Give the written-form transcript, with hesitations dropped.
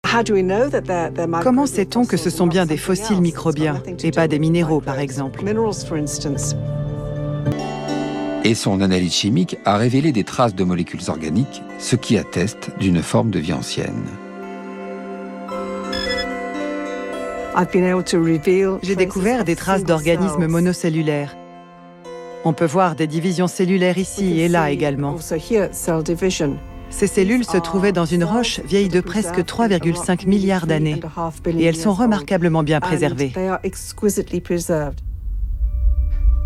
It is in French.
Comment sait-on que ce sont bien des fossiles microbiens et pas des minéraux, par exemple? Et son analyse chimique a révélé des traces de molécules organiques, ce qui atteste d'une forme de vie ancienne. J'ai découvert des traces d'organismes monocellulaires. On peut voir des divisions cellulaires ici et là également. Ces cellules se trouvaient dans une roche vieille de presque 3,5 milliards d'années et elles sont remarquablement bien préservées.